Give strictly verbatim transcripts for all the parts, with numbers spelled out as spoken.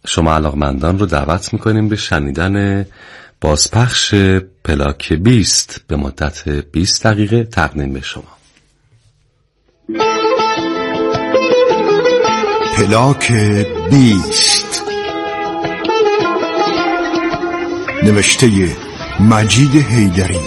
شما علاقمندان رو دعوت میکنیم به شنیدن بازپخش پلاک بیست به مدت بیست دقیقه تقدیم به شما. پلاک بیست، نوشته مجید حیدری،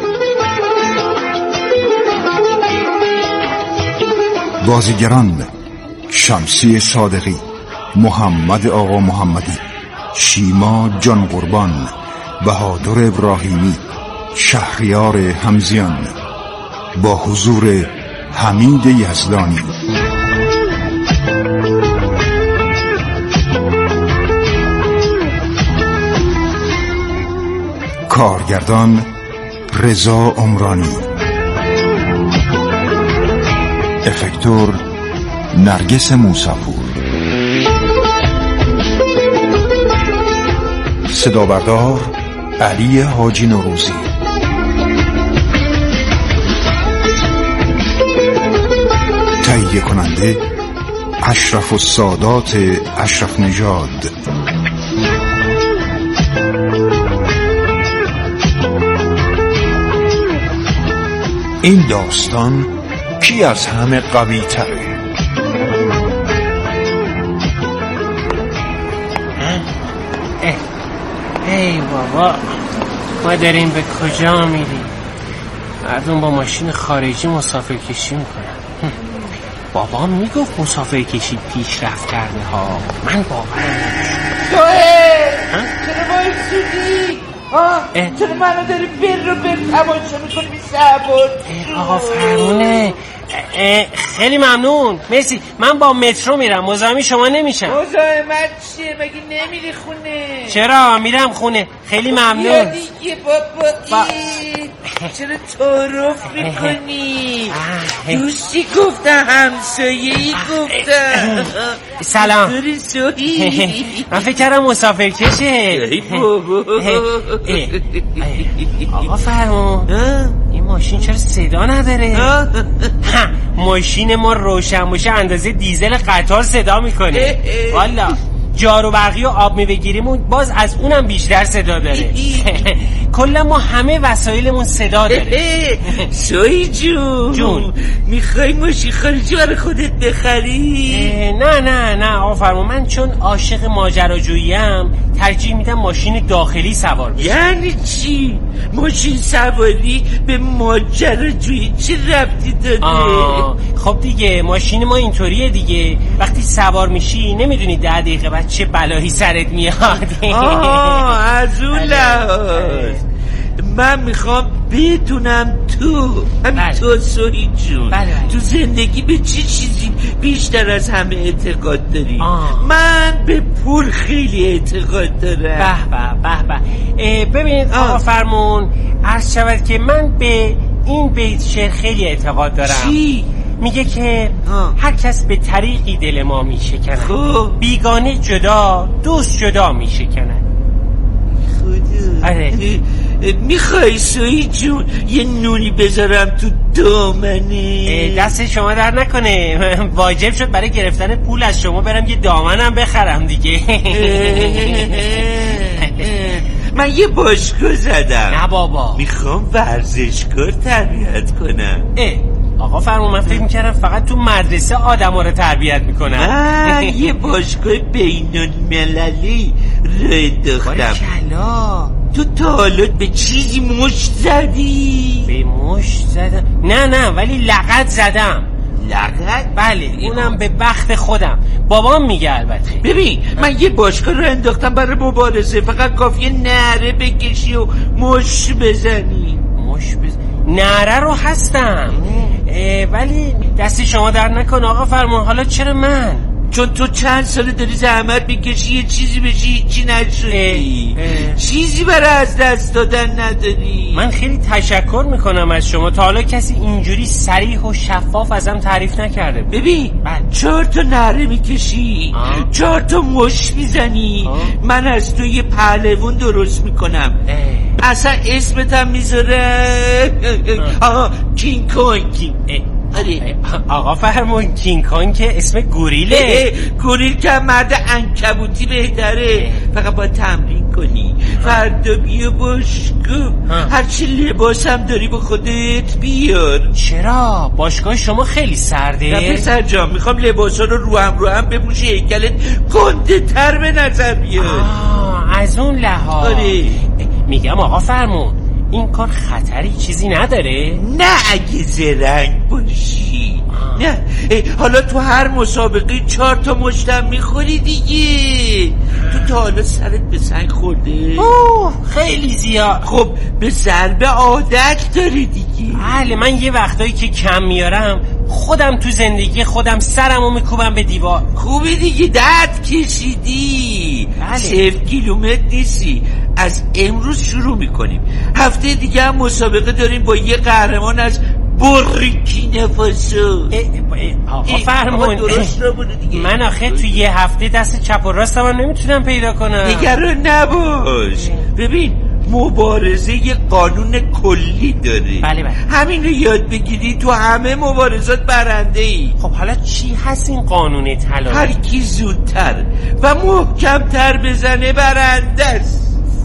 بازیگران شمسی صادقی، محمد آقا محمدی، شیما جان قربان، بهادر ابراهیمی، شهریار همزیان، با حضور حمید یزدانی. کارگردان رضا عمرانی، افکتور نرگس موسی‌پور، صدا بردار علی حاجی نوروزی، تهیه کننده اشرف السادات اشرف نژاد. این داستان کی از همه قوی تره؟ ای بابا، ما داریم به کجا میریم؟ مردم با ماشین خارجی مسافر کشی میکنن. بابا میگفت مسافر کشی پیشرفت کرده ها، من باورم نمیشه. توه چرا باید سودی؟ چرا منو داری بر رو بر تماشا میکنی بی سبود؟ آقا فرمونه. خیلی ممنون، مرسی. من با مترو میرم، مزاحم شما نمیشم. مزاحمت چیه؟ مگه نمیری خونه؟ چرا میرم خونه. خیلی ممنون. یا دیگه بابا با... چرا تعارف میکنی؟ دوستی گفته، همسایه‌ای گفته. سلام. دوری سویی. من فکر کردم مسافر کشه. ای بابا. آقا فرمون، این ماشین چرا صدا نداره؟ ماشین ما روشن باشه اندازه دیزل قطار صدا میکنه. والا جارو برقی و آب میوه گیریمون باز از اونم بیشتر صدا داره. کلا ما همه وسایلمون صدا داره. سوی جون جون میخوای ماشین خارجی برای خودت بخری؟ نه نه نه آقا فرمان، من چون عاشق ماجراجوییم ترجیح میدم ماشین داخلی سوار بشم. یعنی چی؟ ماشین سواری به ماجراجویی چه ربطی داره؟ خب دیگه ماشین ما اینطوریه دیگه، وقتی سوار میشی نمیدونی ده دقیقه بعد چه بلایی سرت میاد. آه از اون لحاظ من میخوام بدونم تو همین تو سوی جون بله. تو زندگی به چه چیزی بیشتر از همه اعتقاد داری؟ آه. من به پول خیلی اعتقاد دارم. به به به به. ببینید آقا فرمون، عرض شود که من به این بیت شعر خیلی اعتقاد دارم. چی؟ میگه که آه. هر کس به طریقی دل ما میشکنه، خب بیگانه جدا دوست جدا میشکنه. خدا. آره. میخوای سوی جون یه نونی بذارم تو دامنه؟ دست شما در نکنه، واجب شد برای گرفتن پول از شما برم یه دامنم بخرم دیگه. من یه باشگاه زدم. نه بابا، میخوام ورزشکار تربیت کنم. اه آقا فرمون، من فکر میکردم فقط تو مدرسه آدم ها رو تربیت میکنن. من یه باشگاه بین‌المللی رو انداختم. کلا تو تا حالا به چیزی مشت زدی؟ به مشت زدم؟ نه نه، ولی لغت زدم. لغت؟ بله، اونم به بخت خودم. بابام میگه البته. ببین من یه باشگاه رو انداختم برای مبارزه، فقط کافیه نعره بکشی و مش بزنی. مش بزنی؟ نعره رو هستم، ولی دستی شما در نکن آقا فرمان. حالا چرا من؟ چون تو چند ساله داری زحمت میکشی یه چیزی بشی چی نشدی، چیزی برای از دست دادن نداری. من خیلی تشکر میکنم از شما، تا حالا کسی اینجوری صریح و شفاف ازم تعریف نکرده. ببین چهار تا نعره میکشی، چهار تا مش میزنی، من از تو یه پهلوون درست میکنم. اصلا اسمت هم میذاره آها کینگ کونگ. آره آقا فرمون کینگ کانگ که اسم گوریله. گوریل که مرد عنکبوتی بهتره، فقط باید تمرین کنی. فردا بیا باشگاه، هرچی لباسم داری با خودت بیار. چرا؟ باشگاه شما خیلی سرده؟ نه پسر جان، میخوام لباسا رو رو هم رو هم بپوشی، هیکلت گنده تر به نظر بیاد. آه از اون لحاظ. آره میگم آقا فرمون این کار خطری چیزی نداره؟ نه اگه زرنگ باشی. آه. نه حالا تو هر مسابقه چهار تا مشتم میخوری دیگه. تو تا حالا سرت به سنگ خورده؟ اوه خیلی زیاد. خب به ضربه عادت داری دیگه. بله من یه وقتایی که کم میارم خودم تو زندگی خودم سرمو میکوبم به دیوار. خوبی دیگه، درد کشیدی. بله. صفر کیلومتر نیستی. از امروز شروع میکنیم. هفته دیگه هم مسابقه داریم با یه قهرمان از بورکینا فاسو. آقا فرمون من آخه تو یه هفته دست چپ و راستم هم نمیتونم پیدا کنم. نگران نباش. ببین مبارزه یه قانون کلی داره. بله بله. همین رو یاد بگیری تو همه مبارزات برنده ای. خب حالا چی هست این قانون طلا؟ هر کی زودتر و محکمتر بزنه برنده است.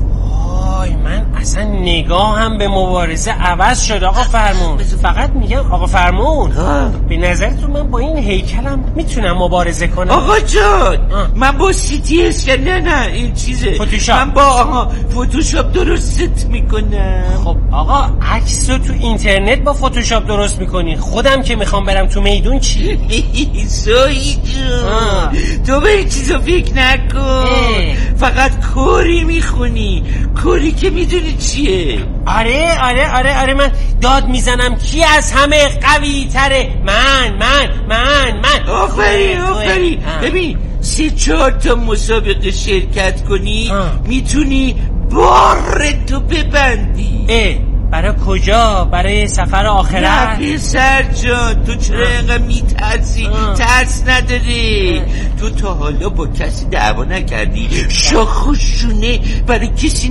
وای من اصلا نگاهم به مبارزه عوض شد آقا فرمون. فقط میگم آقا فرمون به نظرتون من با این هیکلم میتونم مبارزه کنم؟ آقا جان آه. من با سیتی اسکن نه نه این چیزه فوتوشاپ. من با آقا فوتوشاپ درستت میکنم. خب آقا عکس رو تو اینترنت با فوتوشاپ درست میکنی، خودم که میخوام برم تو میدون چی؟ سویی جان تو به این چیزا فکر نکن. اه. فقط کوری میخونی، کوری که میدونی چیه. آره آره آره آره من داد میزنم کی از همه قوی تره. من من من من آفرین آفرین. ببین سه چهار تا مسابقه شرکت کنی میتونی بار تو ببندی. اه برای کجا؟ برای سفر آخرت؟ نه پسر جان تو چرا اینقدر میترسی؟ ترس نداری. تو تا حالا با کسی دعوا نکردی؟ شاخ و شونه برای کسی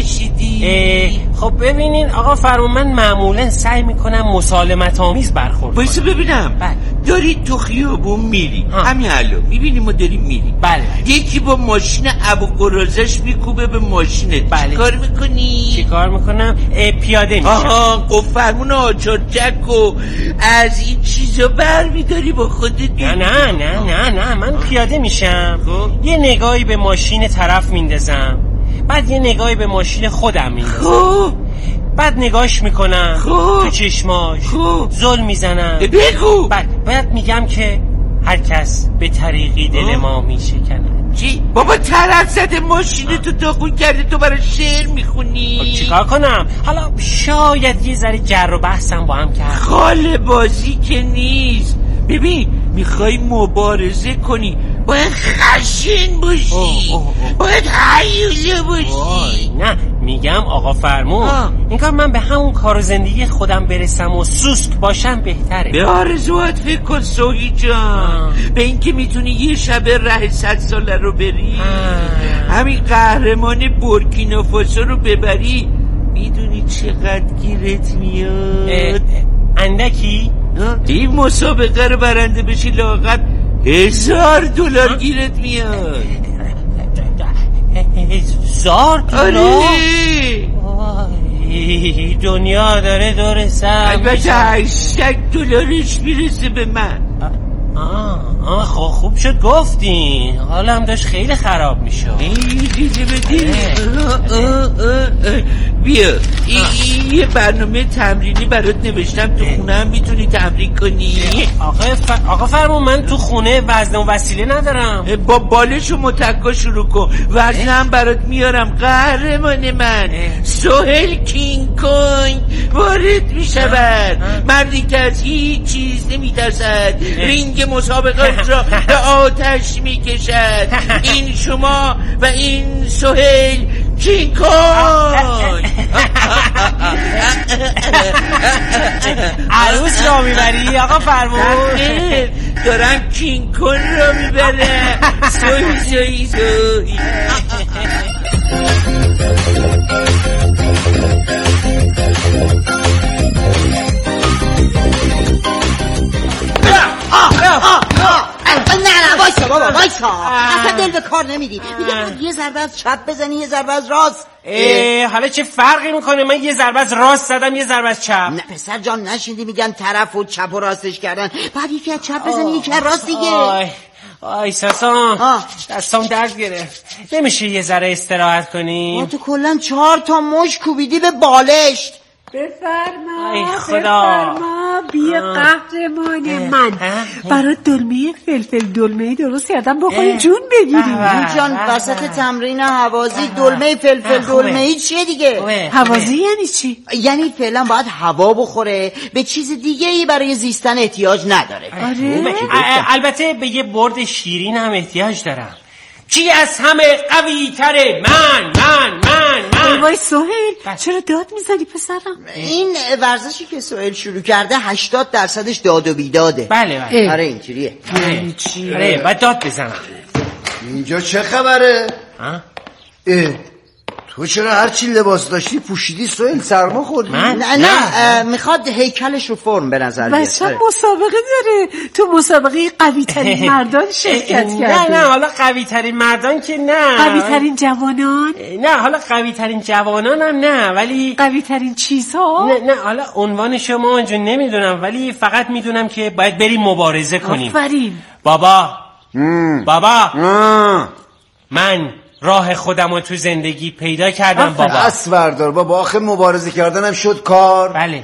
نکشیدی؟ خب ببینین آقا فرمون من معمولا سعی میکنم مسالمت آمیز برخورد کنم. بایسته ببینم بله. داری تو خیابون میری همین الان میبینی ما داریم میریم. بله یکی با ماشین ابو قرازش میکوبه به ماشینت. بله. چی کار میکنی؟ چی کار میکنم؟ پیاده میشم. آها گفت فرمون آچارچک و از این چیزا بر میداری با خودت. نه نه نه نه نه من پیاده میشم. یه نگاهی به ماشین طرف میندازم، بعد یه نگاهی به ماشین خودم میندازم، بعد نگاش میکنم تو چشماش، زل میزنم. بگو. بعد بعد میگم که هر کس به طریقی دل ما میشکنه. چی؟ بابا طرف زده ماشین تو داغون کرده تو برای شعر میخونی؟ چیکار کنم؟ حالا شاید یه ذره جر و بحثم با هم کرد. خاله بازی که نیست. ببین میخوای مبارزه کنی باید خشن باشی. اوه اوه اوه. باید حیوله باشی. نه میگم آقا فرمون این کار من به همون کار و زندگی خودم برسم و سوسک باشم بهتره. به آرزوات فکر کن سوهی جان. به این که میتونی یه شبه ره صد ساله رو بری آه. همین قهرمان بورکینا فاسو رو ببری میدونی چقدر گیرت میاد؟ اندکی؟ این مسابقه رو برنده بشی لااقل هزار دلار گیرت میاد. هزار دلار؟ آره دنیا داره دور سر البته هشتگ دلارش میرسه به من. آه آه خب خوب شد گفتین، حالم داشت خیلی خراب میشد. دیده بدی بیا این یه برنامه تمرینی برات نوشتم تو خونه هم میتونی تمرین کنی. آقا ف... آقا فرمون من تو خونه وزن و وسیله ندارم. با بالش و متکا شروع کن، وزن هم برات میارم. قهرمان من سهیل کینگ کانگ وارد میشود، مردی که از هیچ چیز نمیترسد، رینگ مسابقات را به آتش میکشد. این شما و این سهیل کینگ کانگ. عروس را میبری آقا فرمون؟ دارم کینگ کانگ را میبره. سوی سوی سوی بابا وایسا، اصلا دل به کار نمیدی. میگم یه ضربه از چپ بزنی یه ضربه از راست. حالا چه فرقی میکنه؟ من یه ضربه از راست زدم یه ضربه از چپ. نه پسر جان نشیدی میگن طرف و چپ و راستش کردن، بعد یکی از چپ بزنی یکی از راست دیگه. آی آی ساسان دستام درد گرفت. نمیشه یه ذره استراحت کنیم؟ ما تو کلن چهار تا مش کوبیدی به بالشت. بفرما بفرما بیا قهرمان من برای دلمه فلفل دلمه درست کردم بخوری جون بگیری. جان وسط تمرین حوازی دلمه فلفل دلمه چیه دیگه؟ حوازی یعنی چی؟ یعنی فعلا باید هوا بخوره، به چیز دیگه ای برای زیستن احتیاج نداره. آره البته به یه برد شیرین هم احتیاج دارم. کی از همه قوی تره؟ من من من من وای سهیل چرا داد میزنی پسرم؟ این ورزشی که سهیل شروع کرده هشتاد درصدش داد و بیداده. بله بله آره اینجوریه. یعنی چی؟ آره باید داد بزنم. اینجا چه خبره؟ اه تو چرا هرچی لباس داشتی پوشیدی سهیل؟ سرما خوردی؟ من؟ نه نه میخواد هیکلش رو فرم به نظر بیاد. بچه مسابقه داره، تو مسابقه قوی ترین مردان شرکت کرده. نه نه حالا قوی ترین مردان که نه، قوی ترین جوانان نه، حالا قوی ترین جوانان هم نه، ولی قوی ترین چیزها نه نه حالا عنوان شما اونجا نمیدونم، ولی فقط میدونم که باید بریم مبارزه کنیم. آفرین بابا مم. بابا مم. من راه خودم رو تو زندگی پیدا کردم بابا. دست بردار بابا، آخه مبارزه کردنم شد کار. بله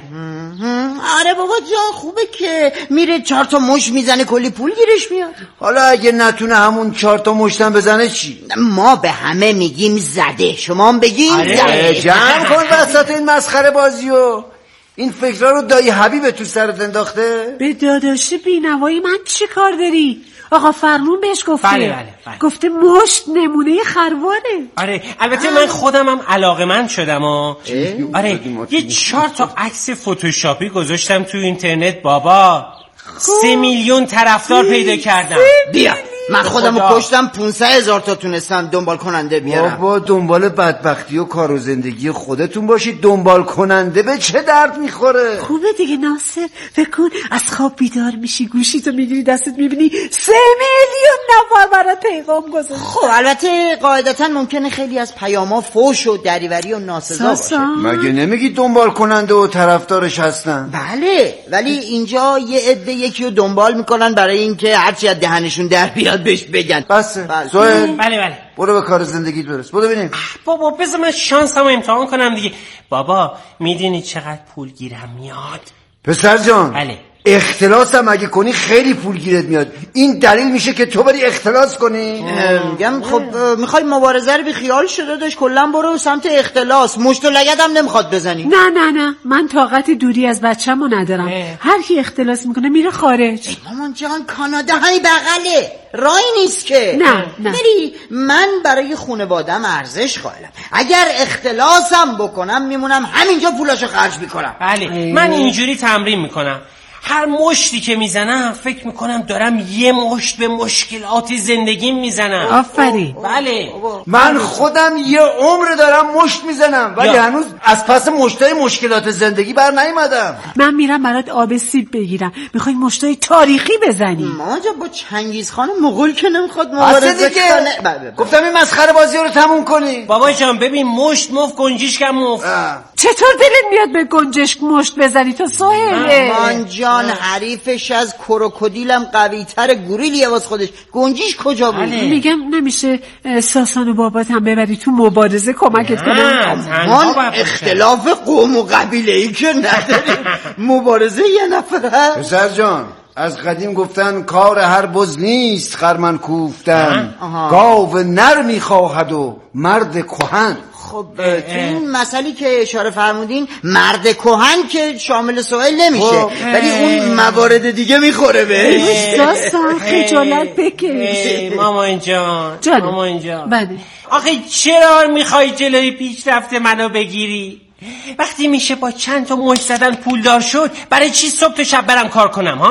آره بابا جان خوبه که میره چهار تا مش میزنه کلی پول گیرش میاد. حالا اگه نتونه همون چهار تا مشتم بزنه چی؟ ما به همه میگیم زده، شما هم بگیم آره. زده. جمع کن وسط این مسخره بازیو. این فکرها رو دایی حبیب تو سرت انداخته؟ به داداش بینوایی من چی کار داری؟ آقا فرمون بهش گفته. بله بله بله. گفته مشت نمونه خرواره. آره البته من خودم هم علاقه‌مند شدم و آره یه چهار تا عکس فتوشاپی گذاشتم تو اینترنت بابا. سه میلیون طرفدار پیدا کردم. بیا من خودمو کشتم پونسد هزار تا تونستم دنبال کننده بیارم. بابا دنبال بدبختی و کار و زندگی خودتون باشید، دنبال کننده به چه درد میخوره؟ خوبه دیگه ناصر، فکر کن از خواب بیدار میشی گوشیتو میگیری دستت میبینی سه میلیون نفر برات پیغام گذاشتن. خب البته قاعدتا ممکنه خیلی از پیاما فوش و دریوری و ناسزا باشه. مگه نمیگی دنبال کننده و طرفدارش هستن؟ بله ولی اینجا یه عده یکی رو دنبال میکنن برای اینکه هرچی از دهنشون در بیاد بهش بگن. بسه بله. سهیل بله بله برو به کار زندگیت برس. برو ببینیم. بابا بذار من شانسمو امتحان کنم دیگه. بابا میدونی چقدر پول گیرم میاد؟ پسر جان بله اختلاس هم اگه کنی خیلی پول گیرت میاد. این دلیل میشه که تو بری اختلاس کنی؟ میگم خب میخوای مبارزه رو بی خیال شده داشت کلا برو سمت اختلاس. مشت و لگد هم نمیخواد بزنی. نه نه نه من طاقت دوری از بچه‌مو ندارم. هر کی اختلاس میکنه میره خارج. مامان جان کانادا های بغله، راهی نیست که. نه نه بری من برای خانواده‌ام ارزش قائلم. اگر اختلاسم بکنم میمونم همینجا پولاشو خرج میکنم. بله من اینجوری تمرین میکنم. هر مشتی که میزنم فکر میکنم دارم یه مشت به مشکلات زندگیم میزنم. آفرین. بله من خودم یه عمر دارم مشت میزنم ولی یا. هنوز از پس مشتای مشکلات زندگی بر نیومدم. من میرم برات آب سیب بگیرم. میخوای مشتای تاریخی بزنی؟ ما جا با چنگیز خان مغول که نمیخواد مبارزه کنه. گفتم این مسخره بازی رو تموم کنی. بابا جان ببین مشت مفت گنجیشکم مفت. چطور دلت میاد به گنجشک مشت بزنی تو سهیل؟ مامان جان حریفش از کروکودیلم قوی تر گوریلیه واس خودش. گنجیش کجا بود؟ میگم نمیشه ساسان و بابات هم ببری تو مبارزه کمکت کنم؟ من اختلاف قوم و قبیله ای که نداریم. مبارزه یه نفره. پسر جان از قدیم گفتن کار هر بز نیست خرمن کوفتن، گاو نر میخواهد و مرد کهن. خب تو این مسئله که اشاره فرمودین مرد کهن که شامل سهیل نمیشه ولی اون موارد دیگه میخوره بهش. ساسان خجالت بکش. مامان جان مامان جان بله آخه چرا میخوای جلوی پیشرفت منو بگیری؟ وقتی میشه با چند تا مشت زدن پولدار شد برای چی صبح تا شب برم کار کنم ها؟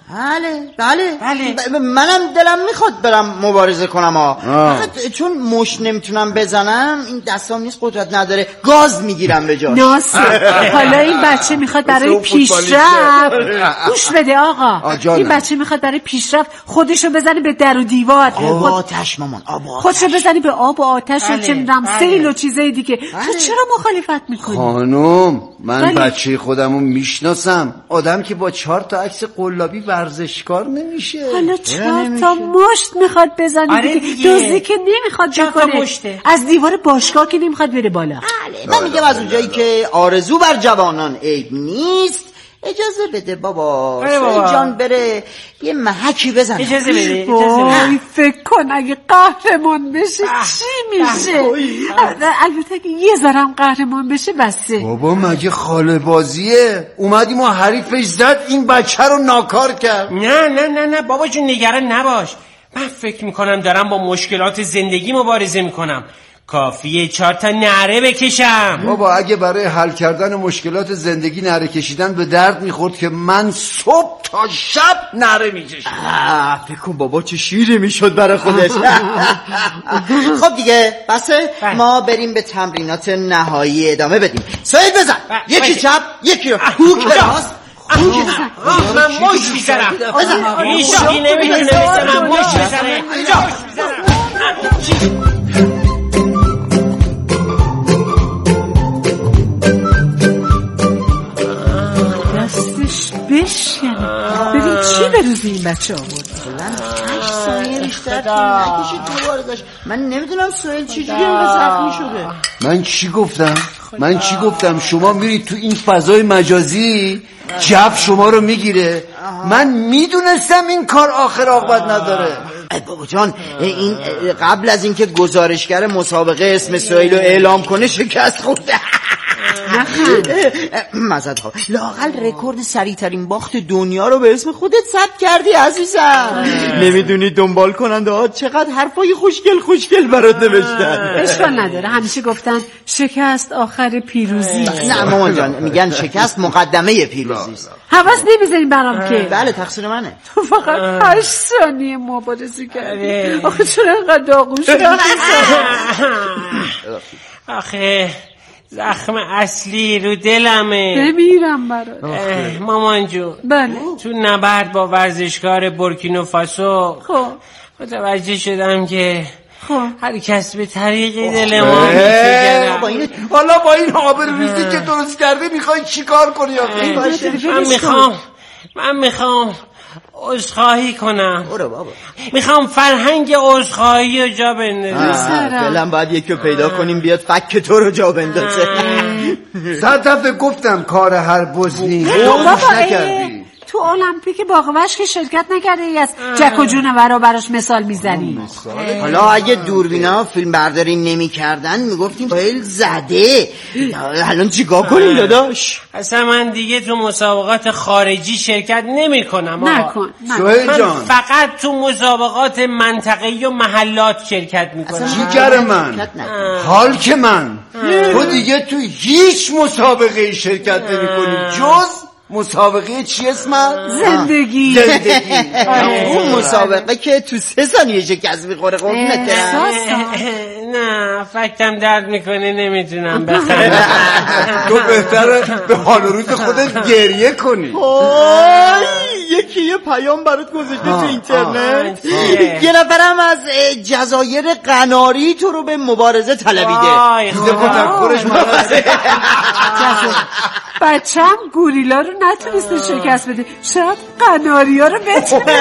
بله بله بله ب- منم دلم میخواد برم مبارزه کنم ها، فقط چون مش نمیتونم بزنم، این دستام نیست، قدرت نداره، گاز میگیرم به جاش. ناصر حالا این بچه میخواد برای پیشرفت، گوش بده آقا، این بچه میخواد برای پیشرفت خودشو بزنه به در و دیوار، آب و آتش مامان، آب و آتش، خودشو بزنه به آب و آتش و چه میدونم سیل و چیزای دیگه. تو چرا مخالفت میکنی؟ خانم من بله. بچه خودمو میشناسم، آدم که با چهار تا عکس قلابی ورزشکار نمیشه. حالا چهار تا مشت میخواد بزنه. آره دیگه، دوزی که نمیخواد بکنه، از دیوار باشگاه که نمیخواد بره بالا. بله من میگم از اونجایی که آرزو بر جوانان عیب نیست، اجازه بده بابا سعید جان بره یه محکی بزنه. اجازه بده. وای فکر کن اگه قهرمان بشه چی میشه. البته که یه ذرم قهرمان بشه بسه. بابا مگه خاله بازیه؟ اومدیم و حریفش زد، این بچه رو ناکار کرد. نه نه نه نه بابا جون نگران نباش، من فکر میکنم دارم با مشکلات زندگی مبارزه میکنم، کافیه چهار تا نعره بکشم. بابا اگه برای حل کردن مشکلات زندگی نعره کشیدن به درد میخورد که من صبح تا شب نعره میکشم. فکر کن بابا چه شیری میشد برای خودش. خب دیگه بسه، ما بریم به تمرینات نهایی ادامه بدیم. سعید بزن، یکی چپ یکی رو هوک راست. من مش میزنم، هیچی نمیدونه مثل من مش بزنه. دستش بشکنه. ببین چی به روز این بچه آورد. هشت ثانیه بیشتر نکشید دوباره داشت. من نمیدونم سوال چجوری اینقدر زخمی شده. من چی گفتم؟ من چی گفتم؟ شما میرید تو این فضای مجازی جف شما رو میگیره. من میدونستم این کار آخر عاقبت نداره. ای بابا جان، این قبل از اینکه گزارشگر مسابقه اسم سهیل رو اعلام کنه شکست خورده. مزد ها لااقل رکورد سریع ترین باخت دنیا رو به اسم خودت ثبت کردی عزیزم. نمیدونی دنبال کننده ها چقدر حرفای خوشگل خوشگل برات نوشتن. اشکال نداره، همیشه گفتن شکست آخر پیروزی. نه مامان جان، میگن شکست مقدمه پیروزی است. حواس نمیذاریم برام که. بله تقصیر منه. تو فقط هشت ثانیه مبارزه کردی. آخه چرا انقدر داغون شدی؟ آخه زخم اصلی رو دلمه. بمیرم برات مامان جون. بله تو نبرد با ورزشکار بورکینافاسو خب متوجه شدم که خب هر کس به طریقی دل ما میشه. حالا با این آبروریزی که درست کرده میخوای چی کار کنی؟ من میخوام من میخوام عذرخواهی کنم. میخوام فرهنگ عذرخواهی رو جا بندازم. دلم باید یکی رو پیدا کنیم بیاد فک تو رو جا بندازه. صد دفعه گفتم کار هر بزنی نکردی. تو المپیک باغوش که شرکت نکرده ای از جک و جونور رو براش مثال میزنی. حالا اگه دوربینا فیلم برداری نمی کردن میگفتیم سهیل زده. الان چیکار کنیم داداش؟ اصلا من دیگه تو مسابقات خارجی شرکت نمی کنم. نکن سهیل جان، فقط تو مسابقات منطقه‌ای و محلات شرکت میکنم. جیگر من، حال که من، تو دیگه تو هیچ مسابقه شرکت نمی کنی جز مسابقه چی اسمه؟ زندگی. زندگی. اون مسابقه که تو سه ثانیه شکست میخوره قربونت. نه فکرم درد میکنه نمیتونم بخرم. تو بهتره به حال و روز خودت گریه کنی. یکی یه پیام برات گذاشته تو اینترنت، یه نفرم از جزایر قناری تو رو به مبارزه طلبیده. دیده خودش مبارزه. بچم گوریلا رو نتونسته شکست بده، شاید قناری ها رو بتونه.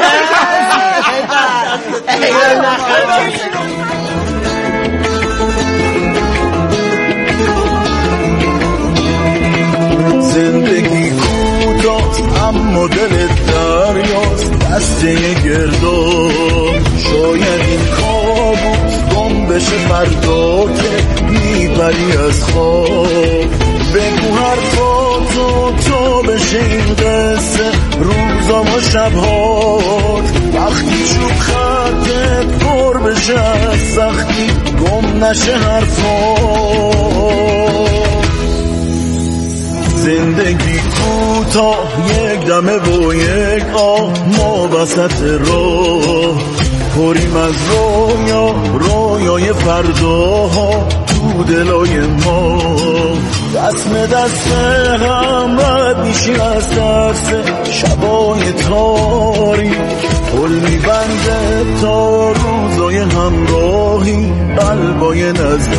زندگی کوتاه اما دل دریاست، دسته گردون. شاید این کابوس گم بشه فردا که میبری از خواب. بگو حرفا تو تو بشه این قصه روزا و شبهات. وقتی شد خطت پر بشه از سختی گم نشه حرفات. زندگی کوتاه یک دمه و یک آه، ما وسط راه پریم از رویا، رویای فرداها تو دلای ما. دست به دست هم رد میشیم از ترس شبای تاریک، پل میبنده تا روزای همراهی قلبای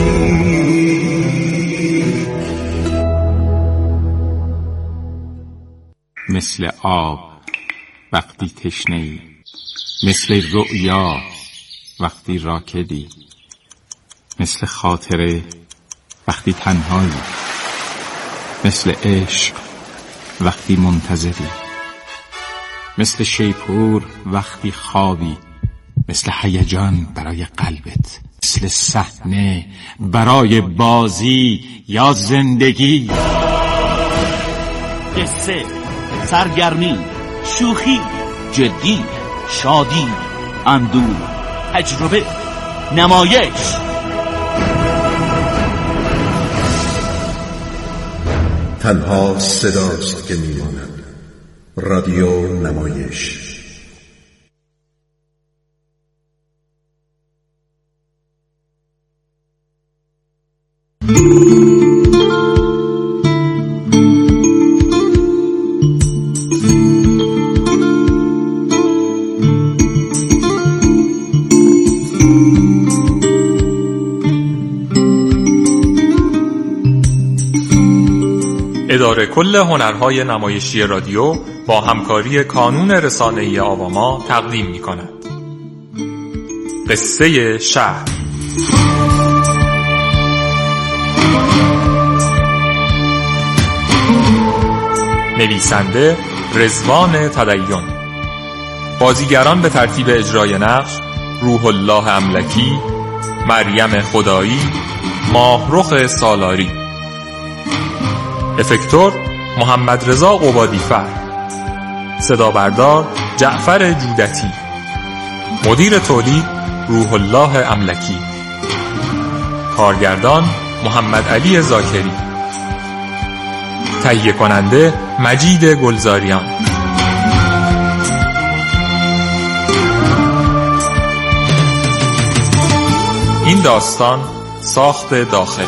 نزدیک. مثل آب وقتی تشنه‌ای، مثل رؤیا وقتی راکدی، مثل خاطره وقتی تنهایی، مثل عشق وقتی منتظری، مثل شیپور وقتی خوابی، مثل هیجان برای قلبت، مثل صحنه برای بازی یا زندگی. قصه، سرگرمی، شوخی، جدی، شادی، اندوه، تجربه، نمایش. تنها صداست که میماند. رادیو نمایش. اداره کل هنرهای نمایشی رادیو با همکاری کانون رسانه‌ای آواما تقدیم می‌کند. قصه شهر. نویسنده رضوان تدین. بازیگران به ترتیب اجرای نقش: روح الله املکی، مریم خدایی، ماهرخ سالاری. افکتور محمد رضا قبادی‌فر. صدا بردار جعفر جودتی. مدیر تولید روح الله املکی. کارگردان محمد علی زاکری. تهیه کننده مجید گلزاریان. این داستان ساخت داخل.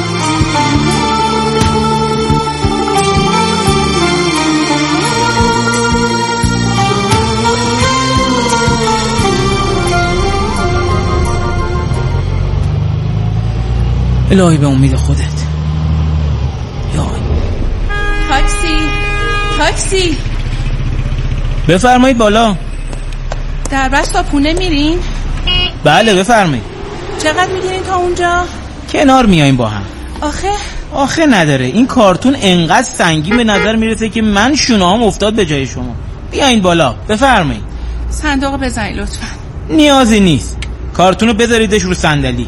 الهی به امید خودت. یا تاکسی، تاکسی. بفرمایید بالا. در بس تا پونه میرین؟ بله بفرمایید. چقدر میگیرین تا اونجا؟ کنار میاییم با هم. آخه آخه نداره، این کارتون انقدر سنگین به نظر میرسه که من شونه‌هام افتاد به جای شما. بیاین بالا بفرمایید. صندوق بزنید لطفا. نیازی نیست، کارتونو بذاریدش رو صندلی.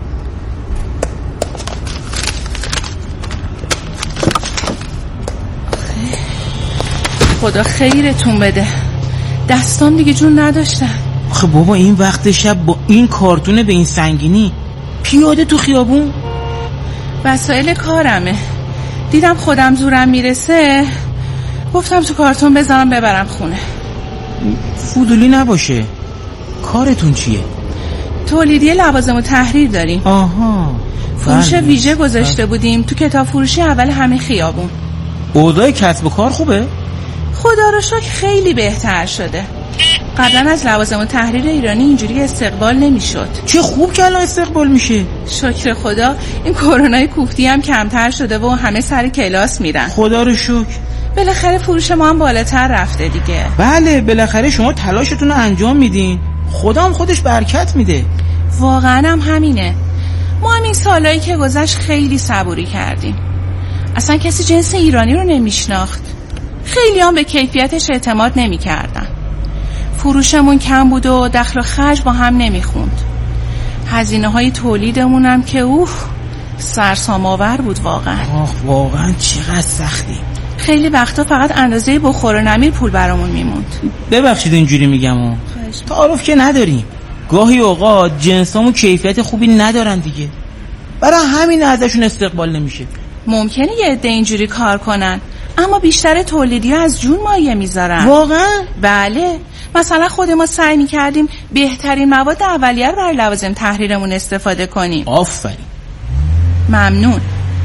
خدا خیرتون بده، دستام دیگه جون نداشتن. آخه بابا این وقت شب با این کارتونه به این سنگینی پیاده تو خیابون؟ وسایل کارمه، دیدم خودم زورم میرسه گفتم تو کارتون بذارم ببرم خونه. فضولی نباشه. کارتون چیه؟ تولیدی لوازم و تحریر داریم. آها. فروش ویژه گذاشته بودیم تو کتاب فروشی اول همه خیابون. اوضاع کسب و کار خوبه؟ خدا رو شکر خیلی بهتر شده. قبلا از لوازم و تحریر ایرانی اینجوری استقبال نمیشد. چه خوب که الان استقبال میشه. شکر خدا این کرونای کوفتی هم کمتر شده و همه سر کلاس میرن. خدا رو شکر. بالاخره فروش ما هم بالاتر رفته دیگه. بله بالاخره شما تلاشتون رو انجام میدین، خدا هم خودش برکت میده. واقعا هم همینه. ما هم این سالایی که گذشت خیلی صبوری کردیم. اصلا کسی جنس ایرانی رو نمیشناخت. خیلی هم به کیفیتش اعتماد نمی کردن. فروشمون کم بود و دخل و خرج با هم نمی خوند. هزینه های تولیدمون هم که اوه سرسام آور بود واقعا. آخ واقعا چقدر سختی. خیلی وقتا فقط اندازه بخور و نمیر پول برامون میموند. ببخشید اینجوری میگم و تعارف که نداریم. گاهی اوقات جنسامون کیفیت خوبی ندارن دیگه، برای همین ازشون استقبال نمیشه. ممکنه یه عده اینجوری کار کنن، اما بیشتر تولیدی ها از جون مایه میذارن. واقعا؟ بله. مثلا خود ما سعی میکردیم بهترین مواد اولیه رو برای لوازم تحریرمون استفاده کنیم. آفرین. ممنون.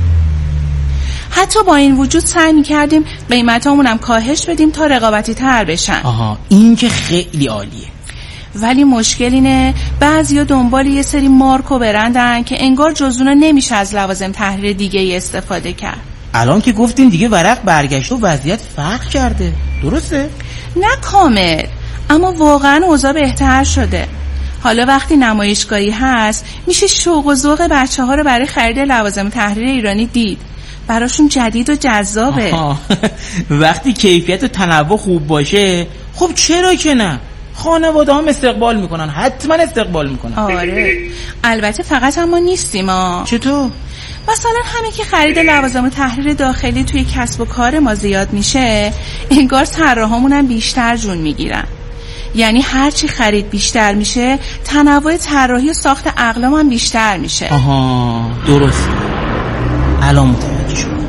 حتی با این وجود سعی میکردیم قیمتامون هم کاهش بدیم تا رقابتی تر بشن. آها، این که خیلی عالیه. ولی مشکل اینه بعضیا دنبال یه سری مارک و برندن که انگار جزونا نمیشه از لوازم تحریر دیگه ای استفاده کرد. الان که گفتین دیگه ورق برگشت و وضعیت فرق کرده، درسته؟ نه کامل، اما واقعا اوضاع بهتر شده. حالا وقتی نمایشگاهی هست میشه شوق و ذوق بچه ها رو برای خرید لوازم تحریر ایرانی دید. براشون جدید و جذابه. وقتی کیفیت و تنوع خوب باشه خب چرا که نه؟ خانواده هم استقبال میکنن، حتما استقبال میکنن. آره البته فقط هم ما نیستیم ها. چطور؟ مثلا همین که خرید لوازم تحریر داخلی توی کسب و کار ما زیاد میشه، انگار طراحامون هم بیشتر جون میگیرن. یعنی هرچی خرید بیشتر میشه، تنوع طراحی و ساخت اقلام هم بیشتر میشه. آها درست. الان متوجه شدم.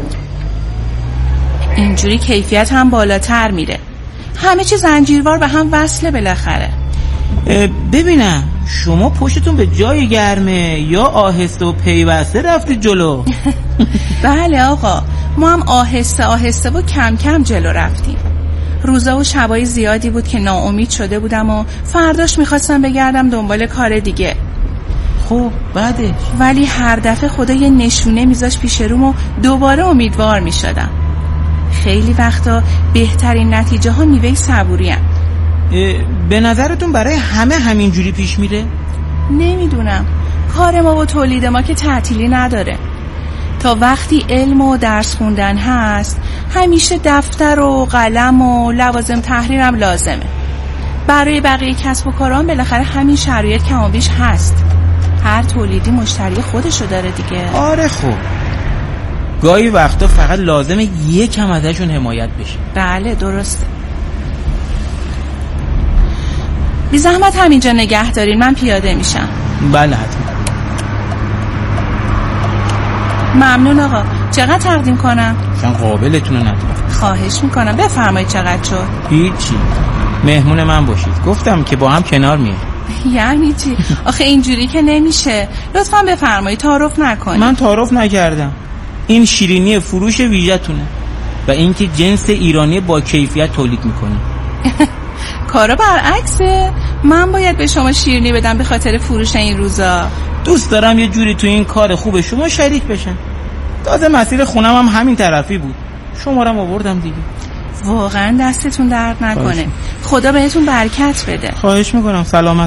اینجوری کیفیت هم بالاتر میره، همه چیز زنجیروار به هم وصله بالاخره. ببینم شما پشتتون به جای گرمه یا آهسته و پیوسته رفتید جلو؟ بله آقا، ما هم آهسته آهسته و کم کم جلو رفتیم. روزا و شبای زیادی بود که ناامید شده بودم و فرداش میخواستم بگردم دنبال کار دیگه. خب بعدش؟ ولی هر دفعه خدا یه نشونه میذاش پیش روم و دوباره امیدوار میشدم. خیلی وقتا بهترین نتیجه ها میوه صبوری هست. به نظرتون برای همه همینجوری پیش میره؟ نمیدونم، کار ما و تولید ما که تعطیلی نداره. تا وقتی علم و درس خوندن هست همیشه دفتر و قلم و لوازم تحریرم لازمه. برای بقیه کسب و کاران بالاخره همین شرایط کم و بیش هست. هر تولیدی مشتری خودشو داره دیگه. آره خب گاهی وقتا فقط لازمه یکم ازشون حمایت بشه. بله درسته. بی زحمت همینجا نگه دارین، من پیاده میشم. بله حتما. ممنون آقا. چقدر تقدیم کنم؟ شما قابلتون رو ندارم. خواهش میکنم بفرمایید. چقدر شد؟ هیچی، مهمون من باشید. گفتم که با هم کنار میاد. یعنی چی؟ آخه اینجوری که نمیشه. لطفا بفرمایید، تعارف نکنید. من تعارف نکردم. این شیرینی فروش ویژه‌تونه و اینکه جنس ایرانی با کیفیت تولید میکنی. کارا برعکسه. من باید به شما شیرینی بدم به خاطر فروش این روزا. دوست دارم یه جوری تو این کار خوب شما شریک بشم. تازه مسیر خونم هم همین طرفی بود، شما رو آوردم دیگه. واقعا دستتون درد نکنه. خدا بهتون برکت بده. خواهش میکنم. سلامت.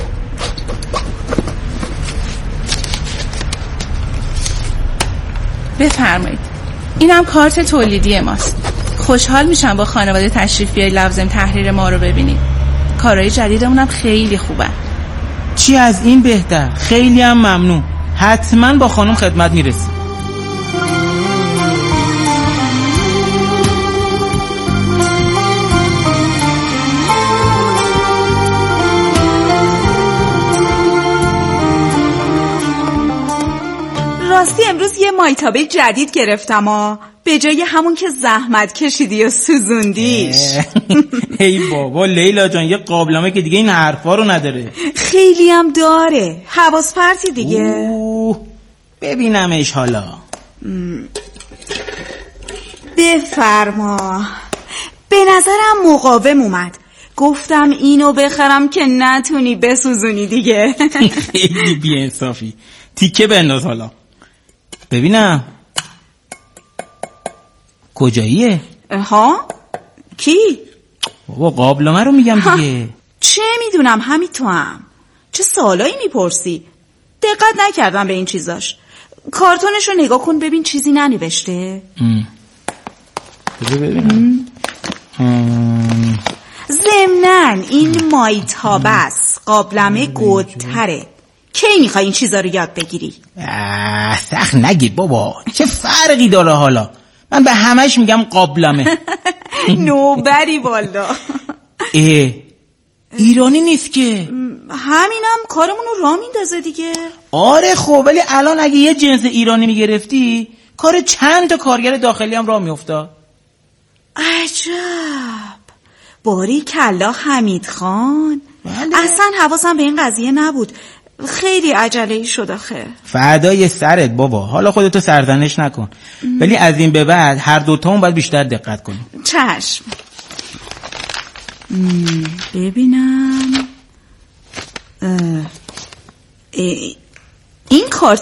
بفرمایید. اینم کارت تولیدی ماست. خوشحال میشم با خانواده تشریف بیایید لوازم تحریر ما رو ببینید. کارهای جدیدمونم خیلی خوبه. چی از این بهتر. خیلی هم ممنون. حتما با خانم خدمت میرسیم. راستی امروز یه مایتابه جدید گرفتم ها، به جای همون که زحمت کشیدی و سوزوندیش. ای بابا لیلا جان، یه قابلمه که دیگه این حرفا رو نداره. خیلی هم داره، حواس پرتی دیگه. اوه ببینمش حالا. بفرما. به نظرم مقاوم اومد. گفتم اینو بخرم که نتونی بسوزونی دیگه. خیلی بی‌انصافی. تیکه بنداز حالا ببینم. کجاییه؟ ها؟ کی؟ بابا قابلمه رو میگم دیگه. چه میدونم، همین تو هم. چه سوالایی میپرسی؟ دقت نکردم به این چیزاش. کارتونش رو نگاه کن ببین چیزی ننوشته. بذار ببینم. ضمناً این مایتابه است، قابلمه گودتره. کی میخوای این چیزا رو یاد بگیری؟ سخت نگیر بابا، چه فرقی داره حالا؟ من به همش میگم قابلمه. نوبری والا. اه ایرانی نیست که. همینم کارمون رو راه میندازه دیگه. آره خب، ولی الان اگه یه جنس ایرانی میگرفتی کار چند تا کارگر داخلی هم راه میافتاد. عجب، باری کلا حمید خان. بله. اصلا حواسم به این قضیه نبود، خیلی عجله‌ای شد آخه. فدای سرت بابا، حالا خودتو سرزنش نکن، ولی از این به بعد هر دوتامون باید بیشتر دقت کنیم. چشم. ببینم اه. اه. این کارت